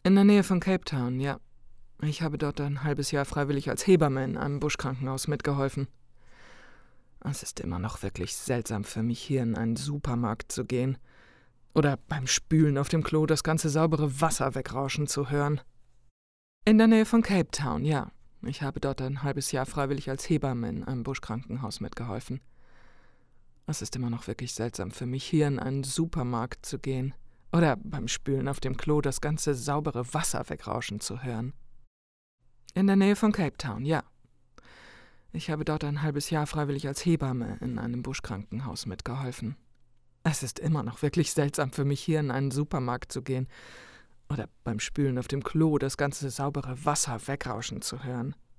In der Nähe von Cape Town, ja. Ich habe dort ein halbes Jahr freiwillig als Hebamme in einem Buschkrankenhaus mitgeholfen. Es ist immer noch wirklich seltsam für mich, hier in einen Supermarkt zu gehen oder beim Spülen auf dem Klo das ganze saubere Wasser wegrauschen zu hören. In der Nähe von Cape Town, ja. Ich habe dort ein halbes Jahr freiwillig als Hebamme in einem Buschkrankenhaus mitgeholfen. Es ist immer noch wirklich seltsam für mich, hier in einen Supermarkt zu gehen oder beim Spülen auf dem Klo das ganze saubere Wasser wegrauschen zu hören. In der Nähe von Cape Town, ja. Ich habe dort ein halbes Jahr freiwillig als Hebamme in einem Buschkrankenhaus mitgeholfen. Es ist immer noch wirklich seltsam für mich, hier in einen Supermarkt zu gehen oder beim Spülen auf dem Klo das ganze saubere Wasser wegrauschen zu hören.